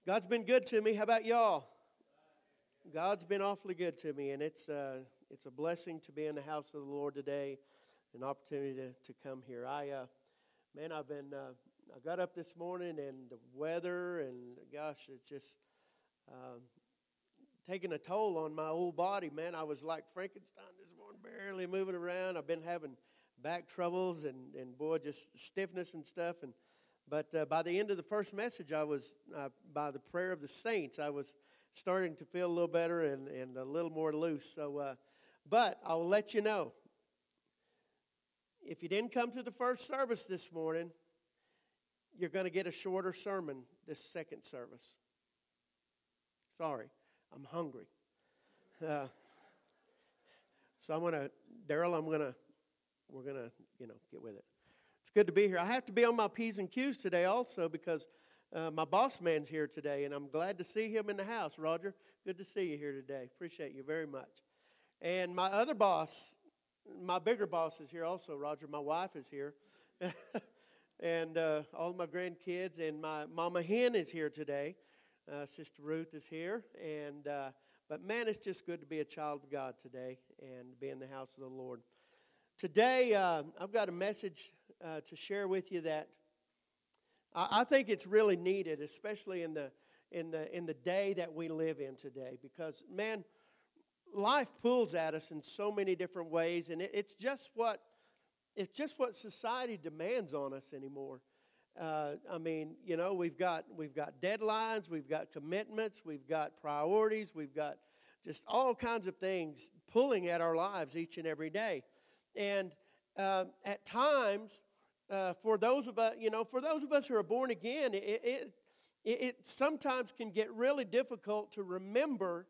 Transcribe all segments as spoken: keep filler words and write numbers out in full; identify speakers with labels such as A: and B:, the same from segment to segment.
A: God's been good to me. How about y'all? God's been awfully good to me, and it's uh, it's a blessing to be in the house of the Lord today, an opportunity to, to come here. I, uh, man, I've been, uh, I got up this morning, and the weather, and gosh, it's just um, taking a toll on my old body, man. I was like Frankenstein this morning, barely moving around. I've been having back troubles, and, and boy, just stiffness and stuff, and But uh, by the end of the first message, I was, uh, by the prayer of the saints, I was starting to feel a little better and, and a little more loose. So, uh, but I'll let you know, if you didn't come to the first service this morning, you're going to get a shorter sermon this second service. Sorry, I'm hungry. Uh, so I'm going to, Daryl, I'm going to, we're going to, you know, get with it. It's good to be here. I have to be on my P's and Q's today also because uh, my boss man's here today, and I'm glad to see him in the house. Roger, good to see you here today. Appreciate you very much. And my other boss, my bigger boss is here also, Roger. My wife is here. and uh, all my grandkids, and my mama hen is here today. Uh, Sister Ruth is here. and uh, But man, it's just good to be a child of God today and be in the house of the Lord. Today, uh, I've got a message uh, to share with you that I, I think it's really needed, especially in the in the in the day that we live in today. Because man, life pulls at us in so many different ways, and it, it's just what it's just what society demands on us anymore. Uh, I mean, you know, we've got we've got deadlines, we've got commitments, we've got priorities, we've got just all kinds of things pulling at our lives each and every day. And uh, at times, uh, for those of us, you know, for those of us who are born again, it, it it sometimes can get really difficult to remember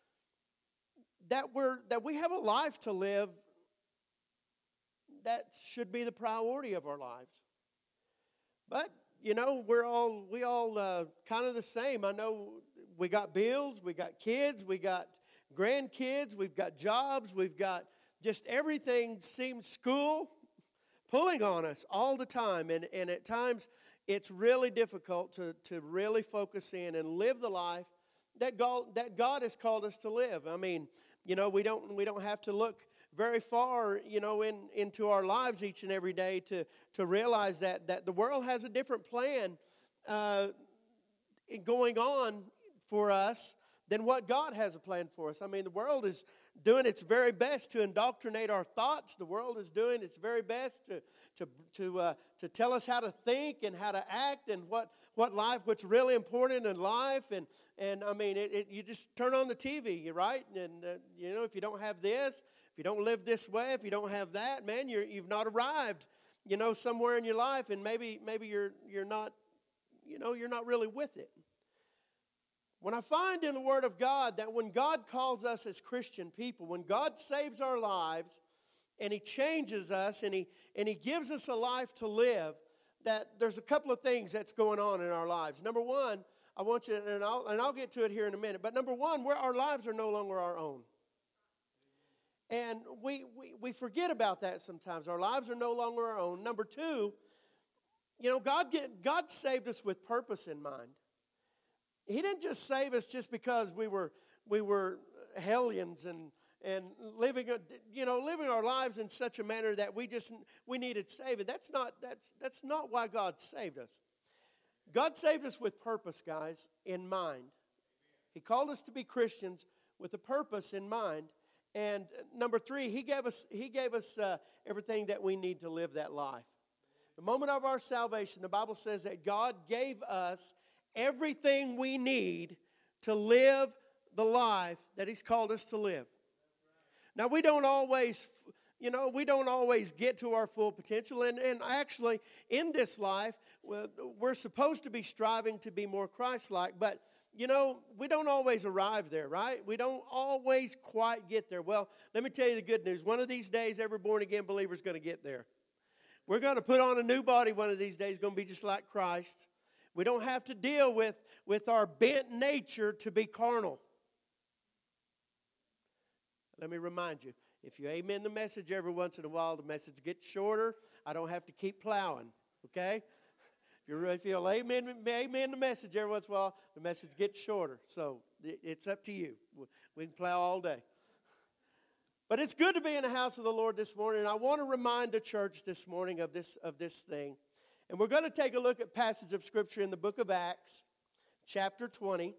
A: that we're that we have a life to live that should be the priority of our lives. But you know, we're all we all uh, kind of the same. I know we got bills, we got kids, we got grandkids, we've got jobs, we've got just everything seems school pulling on us all the time. And, and at times, it's really difficult to, to really focus in and live the life that God, that God has called us to live. I mean, you know, we don't we don't have to look very far, you know, in, into our lives each and every day to, to realize that, that the world has a different plan uh, going on for us than what God has a plan for us. I mean, the world is doing its very best to indoctrinate our thoughts. The world is doing its very best to to to uh, to tell us how to think and how to act and what what life, what's really important in life. And and I mean, it, it you just turn on the T V, right? And uh, you know, if you don't have this, if you don't live this way, if you don't have that, man, you're you've not arrived, you know, somewhere in your life, and maybe maybe you're you're not, you know, you're not really with it. When I find in the Word of God that when God calls us as Christian people, when God saves our lives and He changes us and He and He gives us a life to live, that there's a couple of things that's going on in our lives. Number one, I want you, and I'll, and I'll get to it here in a minute, but number one, where our lives are no longer our own. And we, we, we forget about that sometimes. Our lives are no longer our own. Number two, you know, God, get, God saved us with purpose in mind. He didn't just save us just because we were we were hellions and and living a, you know living our lives in such a manner that we just we needed saving. That's not that's that's not why God saved us. God saved us with purpose, guys, in mind. He called us to be Christians with a purpose in mind. And number three, He gave us He gave us uh, everything that we need to live that life. The moment of our salvation, the Bible says that God gave us everything we need to live the life that He's called us to live. Now, we don't always, you know, we don't always get to our full potential. And, and actually, in this life, we're supposed to be striving to be more Christ-like. But, you know, we don't always arrive there, right? We don't always quite get there. Well, let me tell you the good news. One of these days, every born-again believer is going to get there. We're going to put on a new body one of these days. It's going to be just like Christ. We don't have to deal with, with our bent nature to be carnal. Let me remind you, if you amen the message every once in a while, the message gets shorter. I don't have to keep plowing, okay? If you really feel amen, amen the message every once in a while, the message gets shorter. So it's up to you. We can plow all day. But it's good to be in the house of the Lord this morning. And I want to remind the church this morning of this, of this thing. And we're going to take a look at a passage of Scripture in the book of Acts, chapter twenty.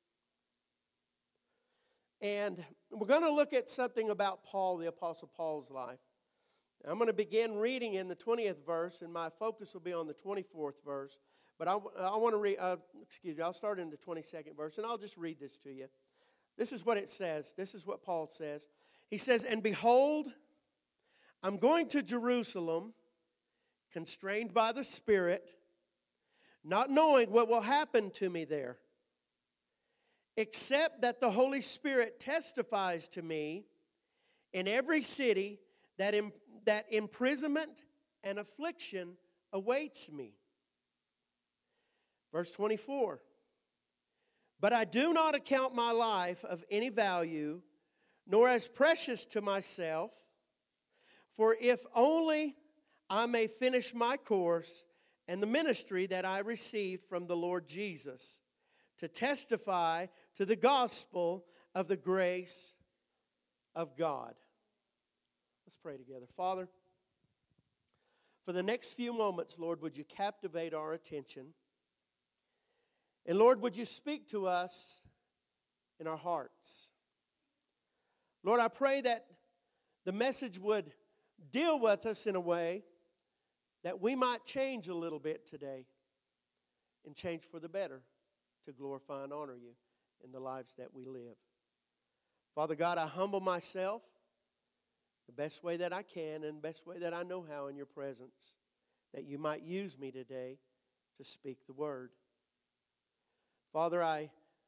A: And we're going to look at something about Paul, the Apostle Paul's life. I'm going to begin reading in the twentieth verse, and my focus will be on the twenty-fourth verse. But I, I want to read, uh, excuse me, I'll start in the twenty-second verse, and I'll just read this to you. This is what it says. This is what Paul says. He says, "And behold, I'm going to Jerusalem, constrained by the Spirit, not knowing what will happen to me there, except that the Holy Spirit testifies to me in every city that, im- that imprisonment and affliction awaits me." Verse twenty-four, "But I do not account my life of any value, nor as precious to myself, for if only I may finish my course and the ministry that I received from the Lord Jesus, to testify to the gospel of the grace of God." Let's pray together. Father, for the next few moments, Lord, would you captivate our attention? And Lord, would you speak to us in our hearts? Lord, I pray that the message would deal with us in a way that we might change a little bit today and change for the better to glorify and honor you in the lives that we live. Father God, I humble myself the best way that I can and the best way that I know how in your presence, that you might use me today to speak the word. Father, I,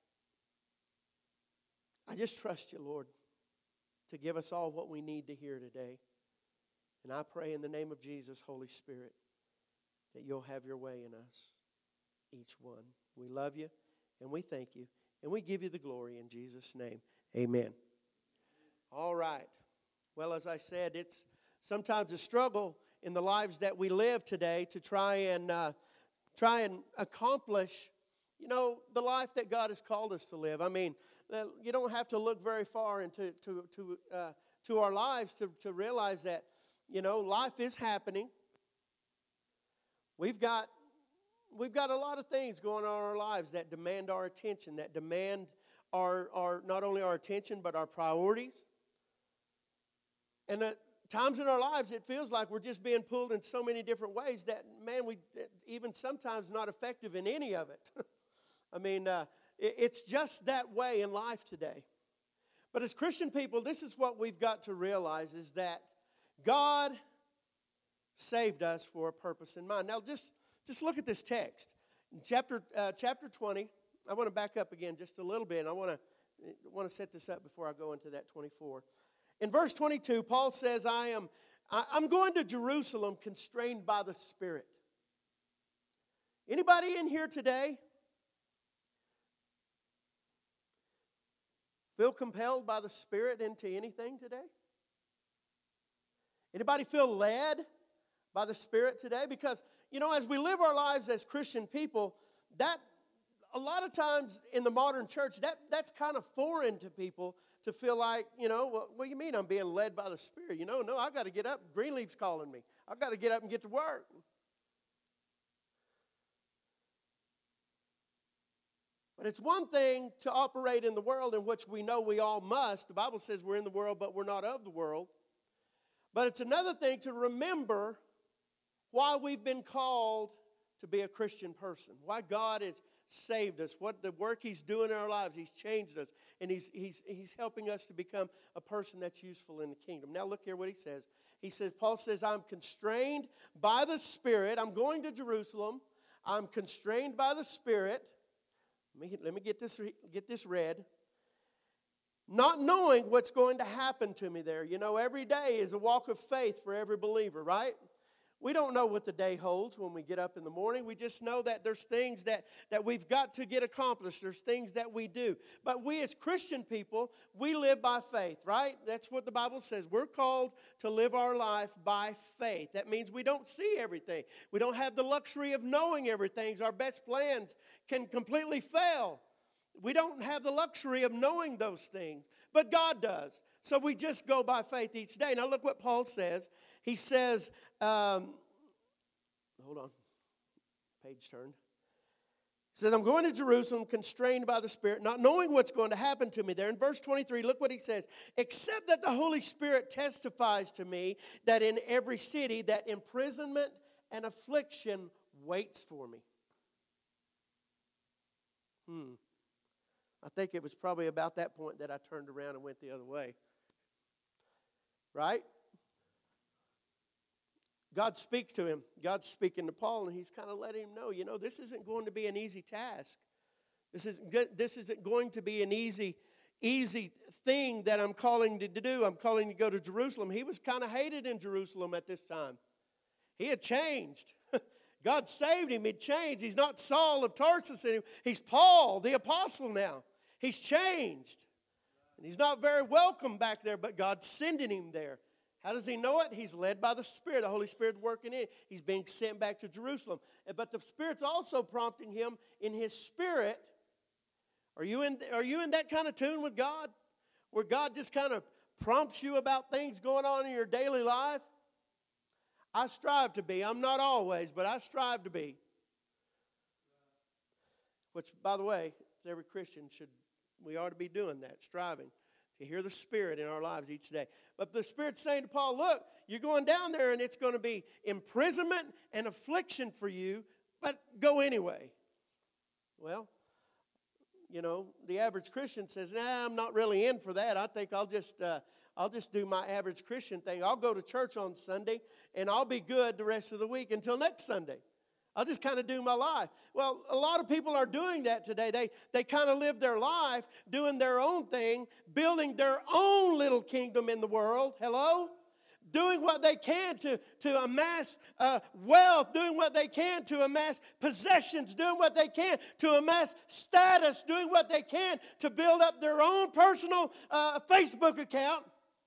A: I just trust you, Lord, to give us all what we need to hear today. And I pray in the name of Jesus, Holy Spirit, that you'll have your way in us, each one. We love you and we thank you and we give you the glory in Jesus' name. Amen. All right. Well, as I said, it's sometimes a struggle in the lives that we live today to try and uh, try and accomplish, you know, the life that God has called us to live. I mean, you don't have to look very far into to to uh, to our lives to to realize that, you know, life is happening. We've got we've got a lot of things going on in our lives that demand our attention, that demand our our not only our attention but our priorities. And at times in our lives, it feels like we're just being pulled in so many different ways that, man, we even sometimes not effective in any of it. I mean, uh, it, it's just that way in life today. But as Christian people, this is what we've got to realize, is that God saved us for a purpose in mind. Now, just, just look at this text. In chapter, uh, chapter twenty, I want to back up again just a little bit, and I want to, want to set this up before I go into that twenty-four. In verse twenty-two, Paul says, I am, I'm going to Jerusalem constrained by the Spirit. Anybody in here today feel compelled by the Spirit into anything today? Anybody feel led by the Spirit today? Because, you know, as we live our lives as Christian people, that a lot of times in the modern church, that, that's kind of foreign to people to feel like, you know, well, what do you mean I'm being led by the Spirit? You know, no, I got to get up. Greenleaf's calling me. I got to get up and get to work. But it's one thing to operate in the world in which we know we all must. The Bible says we're in the world, but we're not of the world. But it's another thing to remember why we've been called to be a Christian person, why God has saved us, what the work He's doing in our lives. He's changed us, and He's, he's, he's helping us to become a person that's useful in the kingdom. Now look here what he says. He says, Paul says, I'm constrained by the Spirit. I'm going to Jerusalem. I'm constrained by the Spirit. Let me, let me get this, get this read. Not knowing what's going to happen to me there. You know, every day is a walk of faith for every believer, right? We don't know what the day holds when we get up in the morning. We just know that there's things that, that we've got to get accomplished. There's things that we do. But we as Christian people, we live by faith, right? That's what the Bible says. We're called to live our life by faith. That means we don't see everything. We don't have the luxury of knowing everything. Our best plans can completely fail. We don't have the luxury of knowing those things, but God does. So we just go by faith each day. Now look what Paul says. He says, um, hold on, page turned. He says, I'm going to Jerusalem constrained by the Spirit, not knowing what's going to happen to me there. In verse twenty-three, look what he says. Except that the Holy Spirit testifies to me that in every city that imprisonment and affliction waits for me. Hmm. I think it was probably about that point that I turned around and went the other way. Right? God speaks to him. God's speaking to Paul, and he's kind of letting him know, you know, this isn't going to be an easy task. This isn't good, this isn't going to be an easy, easy thing that I'm calling to do. I'm calling to go to Jerusalem. He was kind of hated in Jerusalem at this time. He had changed. God saved him. He'd changed. He's not Saul of Tarsus anymore. He's Paul, the apostle now. He's changed. And he's not very welcome back there, but God's sending him there. How does he know it? He's led by the Spirit. The Holy Spirit working in. He's being sent back to Jerusalem. But the Spirit's also prompting him in his spirit. Are you in, are you in that kind of tune with God? Where God just kind of prompts you about things going on in your daily life? I strive to be. I'm not always, but I strive to be. Which, by the way, every Christian should, we ought to be doing that, striving to hear the Spirit in our lives each day. But the Spirit's saying to Paul, look, you're going down there and it's going to be imprisonment and affliction for you, but go anyway. Well, you know, the average Christian says, nah, I'm not really in for that. I think I'll just, uh, I'll just do my average Christian thing. I'll go to church on Sunday and I'll be good the rest of the week until next Sunday. I'll just kind of do my life. Well, a lot of people are doing that today. They they kind of live their life doing their own thing, building their own little kingdom in the world. Hello? Doing what they can to, to amass uh, wealth, doing what they can to amass possessions, doing what they can to amass status, doing what they can to build up their own personal uh, Facebook account.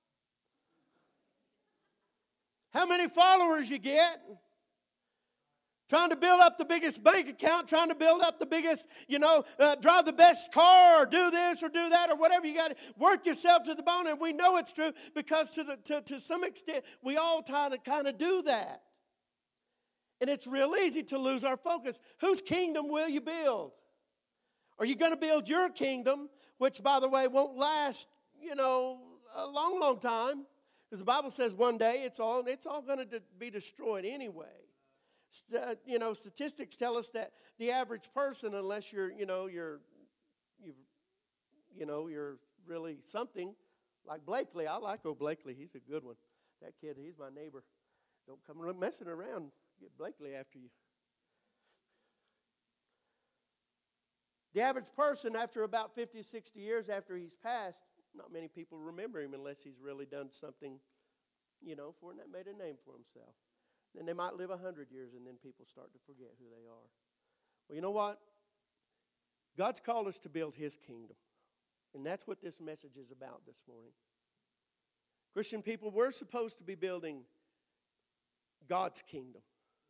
A: How many followers you get? Trying to build up the biggest bank account, trying to build up the biggest, you know, uh, drive the best car or do this or do that or whatever. You got to work yourself to the bone. And we know it's true because to, the, to, to some extent, we all kind of, kind of do that. And it's real easy to lose our focus. Whose kingdom will you build? Are you going to build your kingdom, which, by the way, won't last, you know, a long, long time? Because the Bible says one day it's all, it's all going to be destroyed anyway. Uh, you know, statistics tell us that the average person, unless you're, you know, you're, you've, you know, you're really something like Blakely. I like old Blakely. He's a good one. That kid, he's my neighbor. Don't come messing around. Get Blakely after you. The average person, after about fifty, sixty years after he's passed, not many people remember him unless he's really done something, you know, for him that made a name for himself. Then they might live a hundred years and then people start to forget who they are. Well, you know what? God's called us to build His kingdom. And that's what this message is about this morning. Christian people, we're supposed to be building God's kingdom.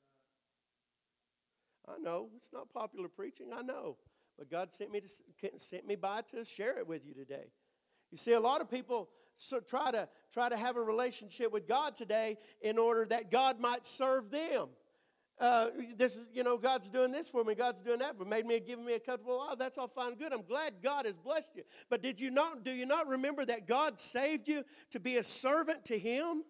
A: I know, it's not popular preaching, I know. But God sent me to sent me by to share it with you today. You see, a lot of people so try to try to have a relationship with God today in order that God might serve them. Uh, this is, you know, God's doing this for me, God's doing that for me, made me, giving me a comfortable life. That's all fine and good. I'm glad God has blessed you. But did you not? Do you not remember that God saved you to be a servant to Him?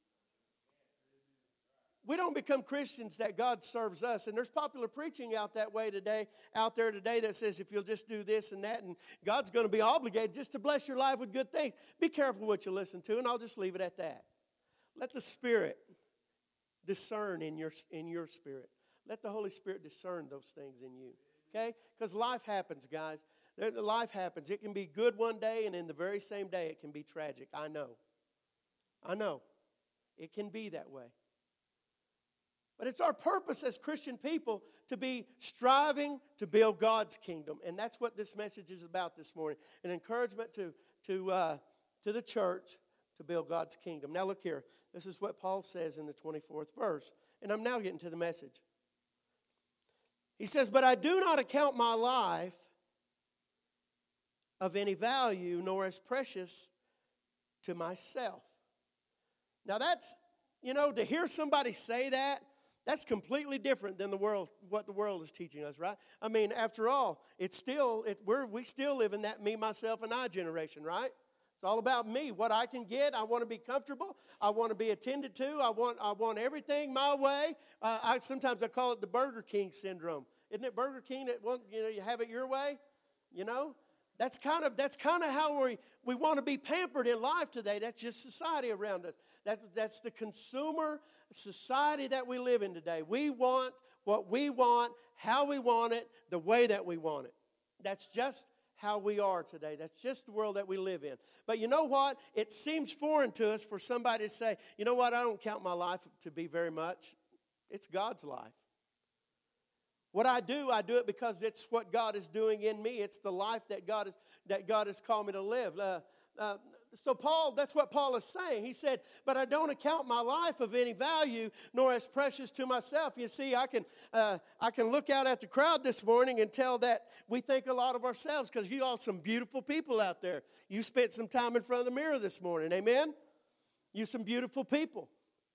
A: We don't become Christians that God serves us. And there's popular preaching out that way today, out there today that says if you'll just do this and that, and God's going to be obligated just to bless your life with good things. Be careful what you listen to, and I'll just leave it at that. Let the Spirit discern in your, in your spirit. Let the Holy Spirit discern those things in you. Okay? Because life happens, guys. Life happens. It can be good one day, and in the very same day it can be tragic. I know. I know. It can be that way. But it's our purpose as Christian people to be striving to build God's kingdom. And that's what this message is about this morning. An encouragement to, to, uh, to the church to build God's kingdom. Now look here. This is what Paul says in the twenty-fourth verse. And I'm now getting to the message. He says, but I do not account my life of any value, nor as precious to myself. Now that's, you know, to hear somebody say that, that's completely different than the world, what the world is teaching us, right? I mean, after all, it's still, it, we're, we still live in that me, myself, and I generation, right? It's all about me, what I can get. I want to be comfortable. I want to be attended to. I want, I want everything my way. Uh, I sometimes I call it the Burger King syndrome. Isn't it Burger King that want, you know, you have it your way? You know, that's kind of that's kind of how we we want to be pampered in life today. That's just society around us. That that's the consumer society that we live in today. We want what we want, how we want it, the way that we want it. That's just how we are today. That's just the world that we live in. But you know what? It seems foreign to us for somebody to say, you know what? I don't count my life to be very much. It's God's life. What I do, I do it because it's what God is doing in me. It's the life that God is that God has called me to live. Uh, uh, so Paul, that's what Paul is saying. He said, but I don't account my life of any value, nor as precious to myself. You see, I can uh, I can look out at the crowd this morning and tell that we think a lot of ourselves because you all some beautiful people out there. You spent some time in front of the mirror this morning, amen? You some beautiful people.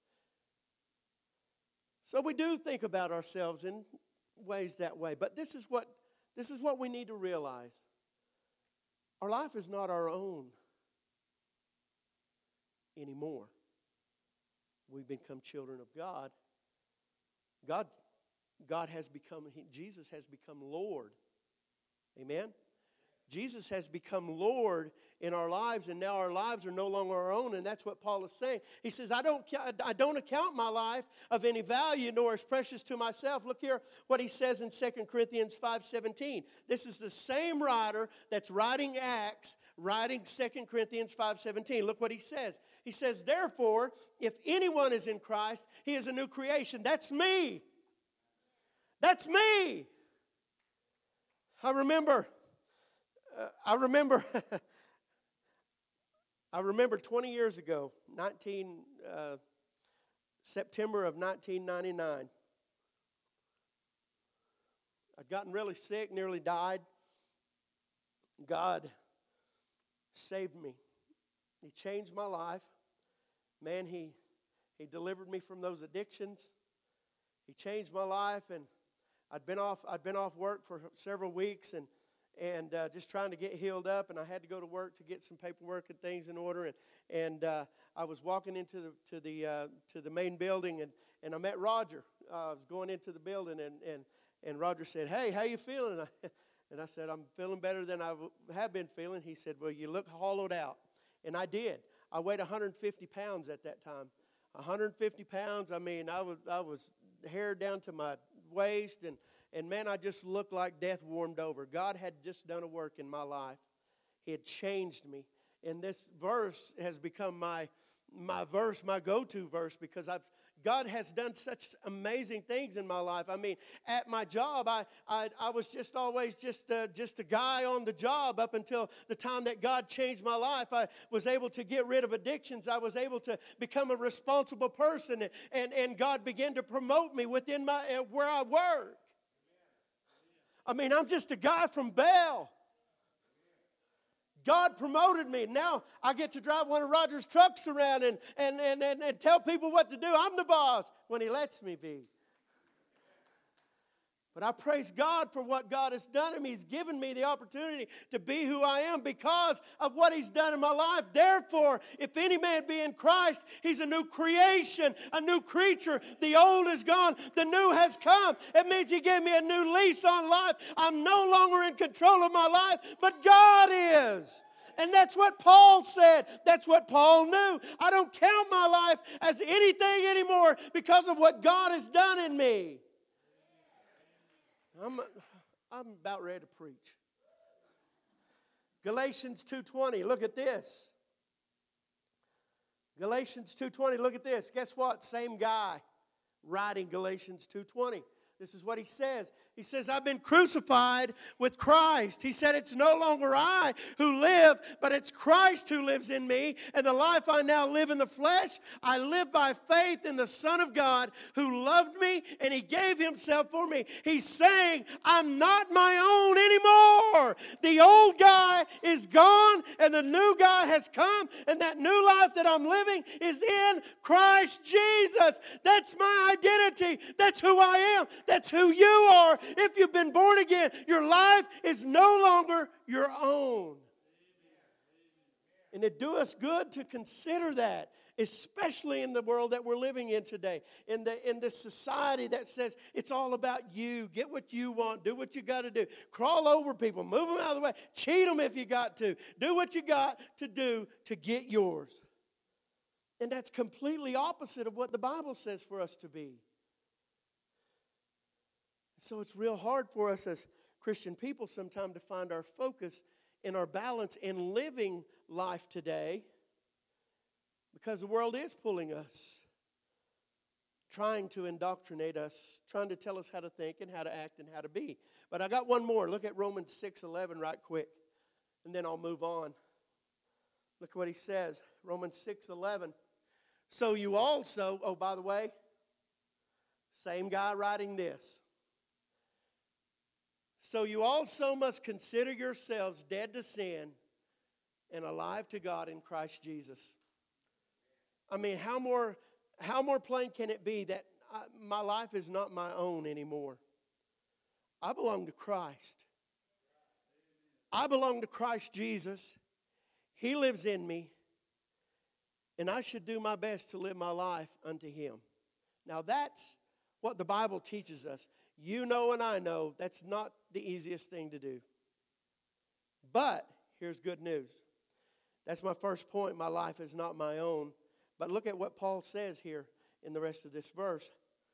A: So we do think about ourselves in ways that way. But this is what this is what we need to realize. Our life is not our own anymore. We've become children of God. God, God has become, Jesus has become Lord. Amen? Jesus has become Lord in our lives, and now our lives are no longer our own, and that's what Paul is saying. He says, I don't, I don't account my life of any value, nor as precious to myself. Look here what he says in Second Corinthians five seventeen. This is the same writer that's writing Acts, writing Second Corinthians five seventeen. Look what he says. He says, therefore, if anyone is in Christ, he is a new creation. That's me. That's me. I remember... Uh, I remember, I remember twenty years ago, nineteen uh, September of nineteen ninety-nine. I'd gotten really sick, nearly died. God saved me. He changed my life. Man, he he delivered me from those addictions. He changed my life, and I'd been off. I'd been off work for several weeks, and. and uh, just trying to get healed up, and I had to go to work to get some paperwork and things in order, and and uh, I was walking into the to the uh, to the main building, and, and I met Roger. Uh, I was going into the building, and and, and Roger said, "Hey, how you feeling?" And I, and I said, "I'm feeling better than I have been feeling." He said, "Well, you look hollowed out," and I did. I weighed one hundred fifty pounds at that time. one hundred fifty pounds. I mean, I was I was hair down to my waist, and. And man, I just looked like death warmed over. God had just done a work in my life. He had changed me. And this verse has become my my verse, my go-to verse, because I've God has done such amazing things in my life. I mean, at my job, I I, I was just always just uh, just a guy on the job up until the time that God changed my life. I was able to get rid of addictions. I was able to become a responsible person, and and, and God began to promote me within my uh, where I work. I mean, I'm just a guy from Bell. God promoted me. Now I get to drive one of Roger's trucks around and, and, and, and, and tell people what to do. I'm the boss when he lets me be. But I praise God for what God has done in me. He's given me the opportunity to be who I am because of what He's done in my life. Therefore, if any man be in Christ, he's a new creation, a new creature. The old is gone. The new has come. It means He gave me a new lease on life. I'm no longer in control of my life, but God is. And that's what Paul said. That's what Paul knew. I don't count my life as anything anymore because of what God has done in me. I'm, I'm about ready to preach. Galatians two twenty, look at this. Galatians two twenty, look at this. Guess what? Same guy writing Galatians two twenty. This is what he says. He says, I've been crucified with Christ. He said, it's no longer I who live, but it's Christ who lives in me. And the life I now live in the flesh, I live by faith in the Son of God who loved me and he gave himself for me. He's saying, I'm not my own anymore. The old guy is gone and the new guy has come. And that new life that I'm living is in Christ Jesus. That's my identity. That's who I am. That's who you are. If you've been born again, your life is no longer your own. And it do us good to consider that, especially in the world that we're living in today, in the in this society that says it's all about you. Get what you want. Do what you got to do. Crawl over people. Move them out of the way. Cheat them if you got to. Do what you got to do to get yours. And that's completely opposite of what the Bible says for us to be. So it's real hard for us as Christian people sometimes to find our focus and our balance in living life today, because the world is pulling us, trying to indoctrinate us, trying to tell us how to think and how to act and how to be. But I got one more. Look at Romans six eleven right quick, and then I'll move on. Look what he says, Romans six eleven. So you also, oh, by the way, same guy writing this. So you also must consider yourselves dead to sin and alive to God in Christ Jesus. I mean, how more, how more plain can it be that I, my life is not my own anymore? I belong to Christ. I belong to Christ Jesus. He lives in me. And I should do my best to live my life unto Him. Now that's what the Bible teaches us. You know and I know that's not the easiest thing to do. But here's good news. That's my first point. My life is not my own. But look at what Paul says here in the rest of this verse.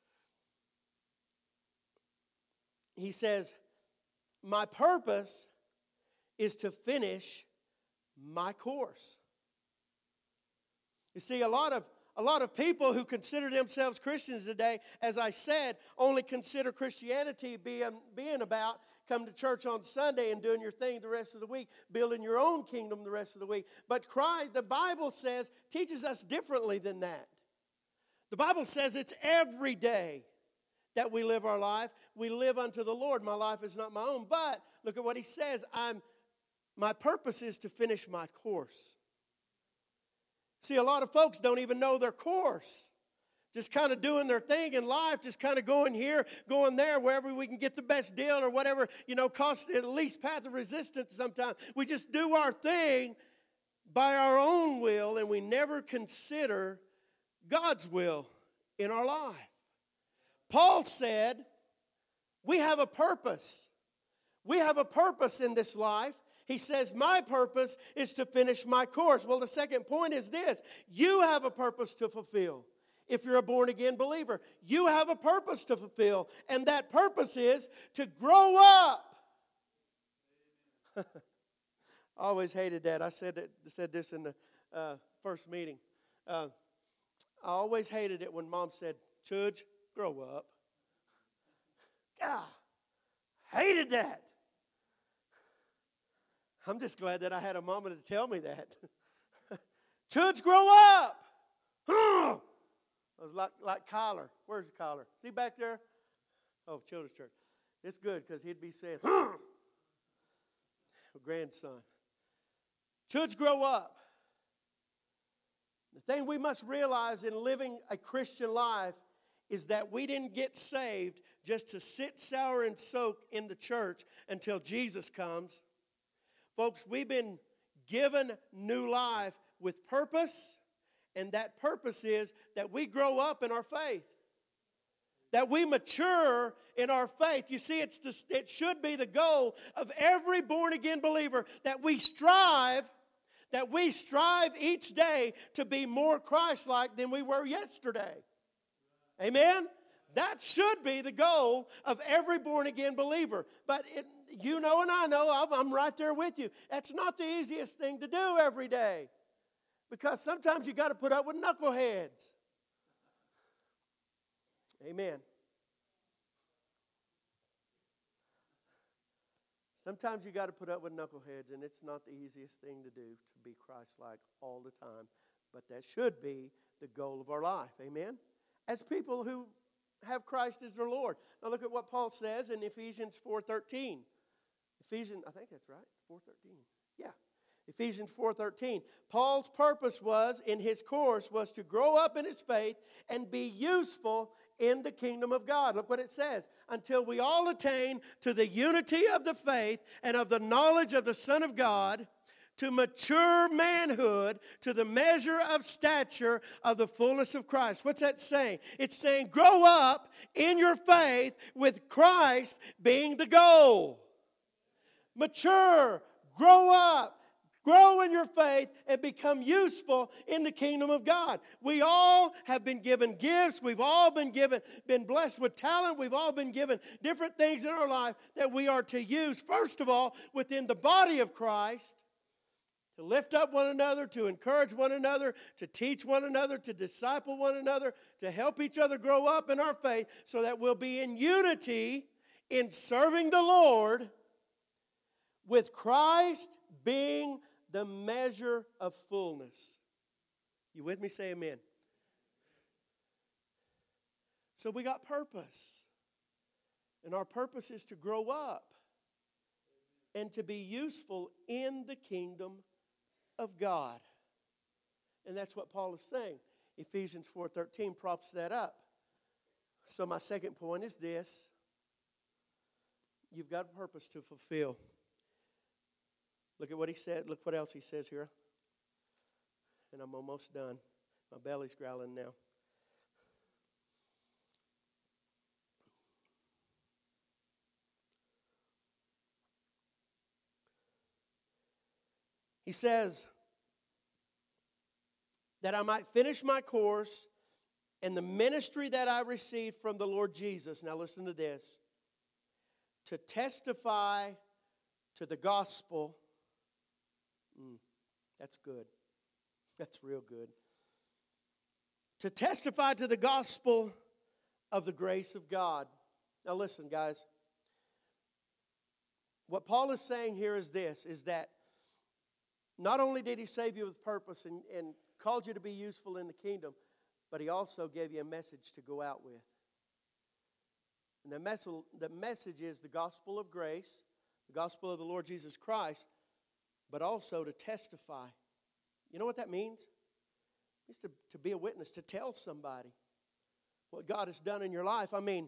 A: He says, my purpose is to finish my course. You see, a lot of A lot of people who consider themselves Christians today, as I said, only consider Christianity being, being about come to church on Sunday and doing your thing the rest of the week, building your own kingdom the rest of the week. But Christ, the Bible says, teaches us differently than that. The Bible says it's every day that we live our life. We live unto the Lord. My life is not my own. But look at what he says. I'm, my purpose is to finish my course. See, a lot of folks don't even know their course. Just kind of doing their thing in life, just kind of going here, going there, wherever we can get the best deal or whatever, you know, costs the least path of resistance sometimes. We just do our thing by our own will, and we never consider God's will in our life. Paul said, we have a purpose. We have a purpose in this life. He says, my purpose is to finish my course. Well, the second point is this. You have a purpose to fulfill. If you're a born-again believer, you have a purpose to fulfill. And that purpose is to grow up. I always hated that. I said, it, said this in the uh, first meeting. Uh, I always hated it when Mom said, Chudge, grow up. God, hated that. I'm just glad that I had a mama to tell me that. Chudge, grow up. Huh. I was like, like Kyler. Where's Kyler? Is he back there? Oh, Children's Church. It's good because he'd be saying, huh. Grandson. Chudge, grow up. The thing we must realize in living a Christian life is that we didn't get saved just to sit, sour, and soak in the church until Jesus comes. Folks, we've been given new life with purpose, and that purpose is that we grow up in our faith, that we mature in our faith. You see, it's the, it should be the goal of every born-again believer that we strive, that we strive each day to be more Christ-like than we were yesterday. Amen? That should be the goal of every born-again believer. But it, you know and I know, I'm right there with you. That's not the easiest thing to do every day. Because sometimes you got to put up with knuckleheads. Amen. Sometimes you got to put up with knuckleheads, and it's not the easiest thing to do to be Christ-like all the time. But that should be the goal of our life. Amen? As people who have Christ as their Lord. Now look at what Paul says in Ephesians four thirteen. Ephesians, I think that's right, four thirteen. Yeah. Ephesians four thirteen. Paul's purpose was, in his course, was to grow up in his faith and be useful in the kingdom of God. Look what it says. Until we all attain to the unity of the faith and of the knowledge of the Son of God, to mature manhood, to the measure of stature of the fullness of Christ. What's that saying? It's saying grow up in your faith with Christ being the goal. Mature, grow up. Grow in your faith and become useful in the kingdom of God. We all have been given gifts. We've all been given, been blessed with talent. We've all been given different things in our life that we are to use, first of all, within the body of Christ, to lift up one another, to encourage one another, to teach one another, to disciple one another, to help each other grow up in our faith so that we'll be in unity in serving the Lord with Christ being the measure of fullness. You with me? Say amen. So we got purpose. And our purpose is to grow up and to be useful in the kingdom of God. And that's what Paul is saying. Ephesians four thirteen props that up. So my second point is this. You've got a purpose to fulfill. Look at what he said. Look what else he says here. And I'm almost done. My belly's growling now. He says that I might finish my course and the ministry that I received from the Lord Jesus. Now listen to this. To testify to the gospel. Mm, that's good. That's real good. To testify to the gospel of the grace of God. Now listen, guys. What Paul is saying here is this, is that not only did he save you with purpose and, and called you to be useful in the kingdom, but he also gave you a message to go out with. And the message, the message is the gospel of grace, the gospel of the Lord Jesus Christ, but also to testify. You know what that means? It's to, to be a witness, to tell somebody what God has done in your life. I mean,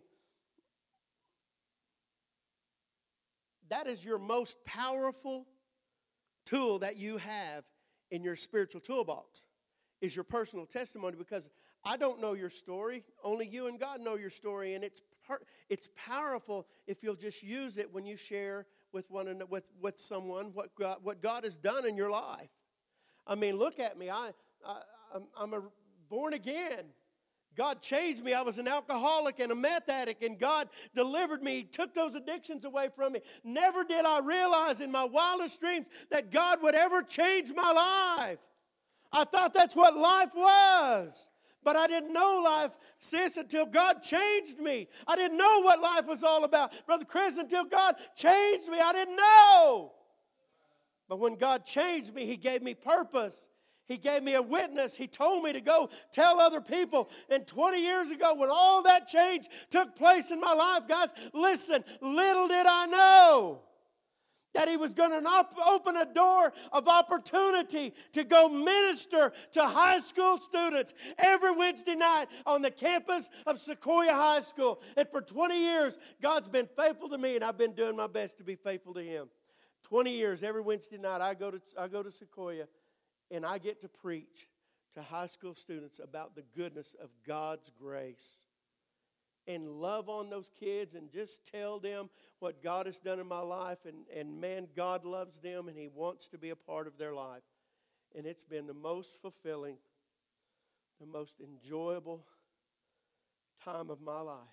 A: that is your most powerful tool that you have in your spiritual toolbox, is your personal testimony, because I don't know your story. Only you and God know your story, and it's par- it's powerful if you'll just use it when you share with one another, with, with someone what God, what God has done in your life. I mean, look at me. I, I I'm, I'm a born again. God changed me. I was an alcoholic and a meth addict, and God delivered me. He took those addictions away from me. Never did I realize in my wildest dreams that God would ever change my life. I thought that's what life was. But I didn't know life, sis, until God changed me. I didn't know what life was all about, Brother Chris, until God changed me. I didn't know. But when God changed me, He gave me purpose. He gave me a witness. He told me to go tell other people. And twenty years ago, when all that change took place in my life, guys, listen, little did I know that He was going to open a door of opportunity to go minister to high school students every Wednesday night on the campus of Sequoia High School. And for twenty years, God's been faithful to me, and I've been doing my best to be faithful to Him. twenty years, every Wednesday night, I go to, I go to Sequoia, and I get to preach to high school students about the goodness of God's grace. And love on those kids and just tell them what God has done in my life. And, and man, God loves them and He wants to be a part of their life. And it's been the most fulfilling, the most enjoyable time of my life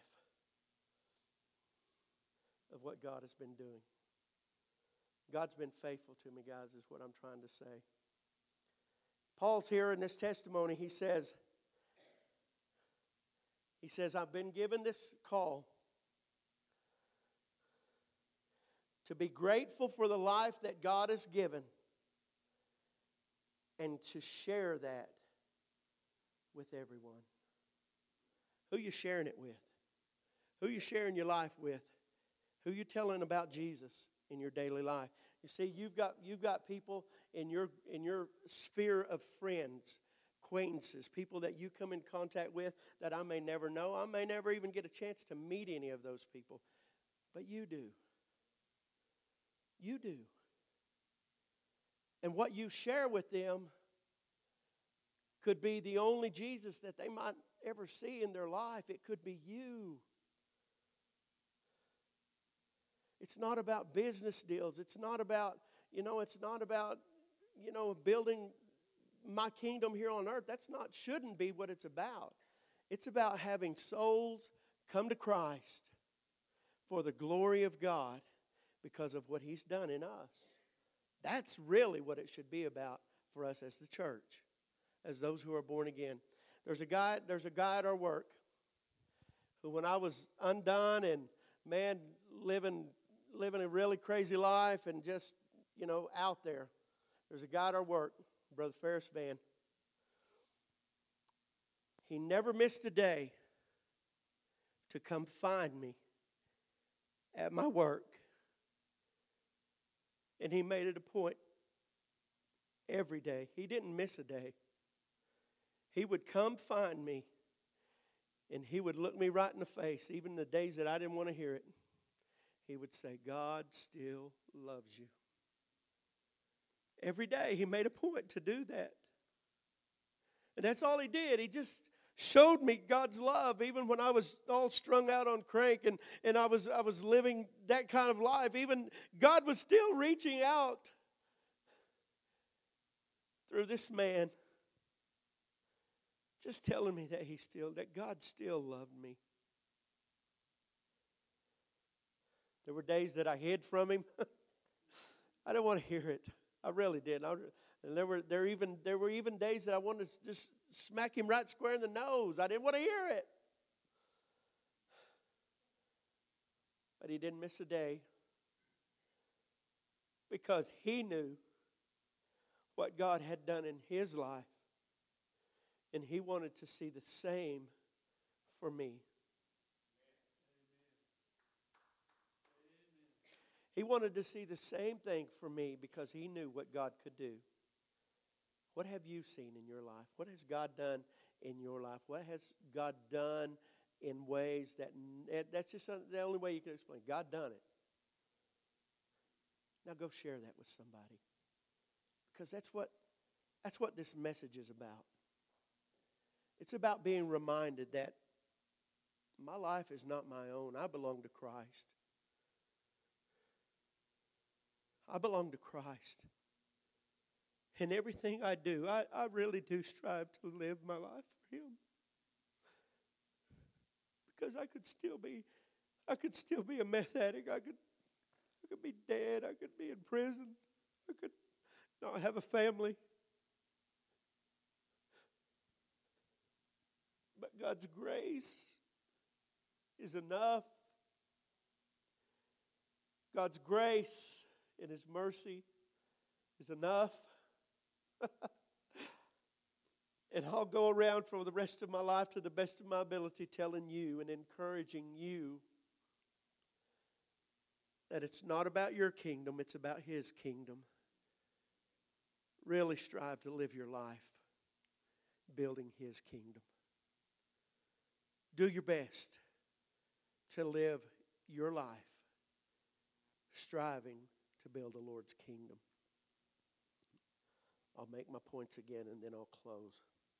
A: of what God has been doing. God's been faithful to me, guys, is what I'm trying to say. Paul's here in this testimony. He says, He says, I've been given this call to be grateful for the life that God has given and to share that with everyone. Who you sharing it with? Who you sharing your life with? Who you telling about Jesus in your daily life? You see, you've got you've got people in your in your sphere of friends, acquaintances, people that you come in contact with that I may never know. I may never even get a chance to meet any of those people. But you do. You do. And what you share with them could be the only Jesus that they might ever see in their life. It could be you. It's not about business deals. It's not about, you know, it's not about, you know, building my kingdom here on earth. That's not, shouldn't be what it's about. It's about having souls come to Christ for the glory of God because of what He's done in us. That's really what it should be about for us as the church, as those who are born again. There's a guy, there's a guy at our work who, when I was undone and, man, living living a really crazy life and just, you know, out there, there's a guy at our work, Brother Ferris Van. He never missed a day to come find me at my work. And he made it a point every day. He didn't miss a day. He would come find me, and he would look me right in the face, even the days that I didn't want to hear it. He would say, God still loves you. Every day he made a point to do that. And that's all he did. He just showed me God's love even when I was all strung out on crank and, and I was I was living that kind of life. Even God was still reaching out through this man, just telling me that he still, that God still loved me. There were days that I hid from him. I didn't want to hear it. I really did. I, and there were there even there were even days that I wanted to just smack him right square in the nose. I didn't want to hear it. But he didn't miss a day because he knew what God had done in his life. And he wanted to see the same for me. He wanted to see the same thing for me because he knew what God could do. What have you seen in your life? What has God done in your life? What has God done in ways that, that's just the only way you can explain. God done it. Now go share that with somebody. Because that's what, that's what this message is about. It's about being reminded that my life is not my own. I belong to Christ. I belong to Christ. And everything I do, I, I really do strive to live my life for Him. Because I could still be, I could still be a meth addict. I could, I could be dead. I could be in prison. I could not have a family. But God's grace is enough. God's grace and His mercy is enough. And I'll go around for the rest of my life to the best of my ability telling you and encouraging you that it's not about your kingdom, it's about His kingdom. Really strive to live your life building His kingdom. Do your best to live your life striving to build the Lord's kingdom. I'll make my points again and then I'll close.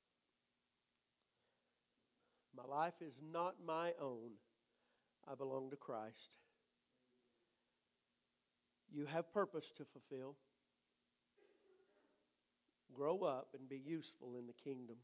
A: My life is not my own. I belong to Christ. You have purpose to fulfill. Grow up and be useful in the kingdom.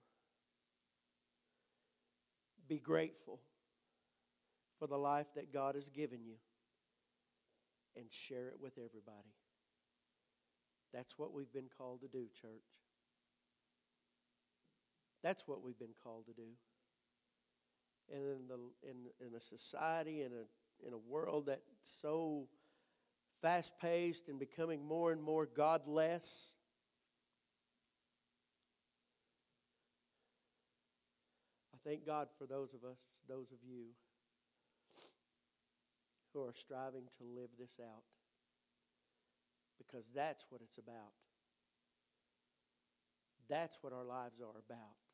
A: Be grateful for the life that God has given you and share it with everybody. That's what we've been called to do, church. That's what we've been called to do. and in the in in a society in a in a world that's so fast-paced and becoming more and more godless. I thank God for those of us, those of you who are striving to live this out, because that's what it's about. That's what our lives are about.